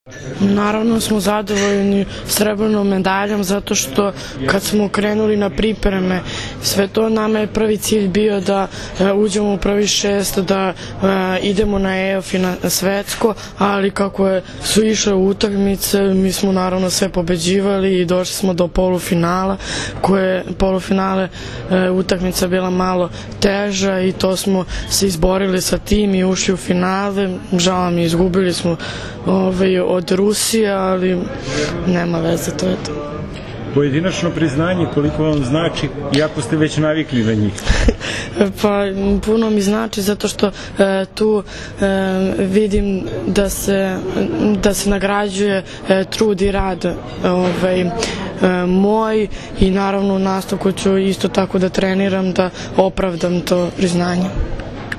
Naravno smo zadovoljni srebrnom medaljom zato što kad smo krenuli na pripreme sve to, nama je prvi cilj bio da uđemo u prvi 6, da idemo na EOF i na svetsko, ali kako su išle utakmice mi smo naravno sve pobeđivali i došli smo do polufinala, polufinale utakmica bila malo teža i to smo se izborili sa tim i ušli u finale. Žao mi, izgubili smo od Rusije, ali nema veze, to je to. Pojedinačno priznanje, koliko vam znači, iako ste već navikli na njih? Pa puno mi znači zato što tu vidim da se nagrađuje trud i rad moj i naravno u nastavku ću isto tako da treniram da opravdam to priznanje.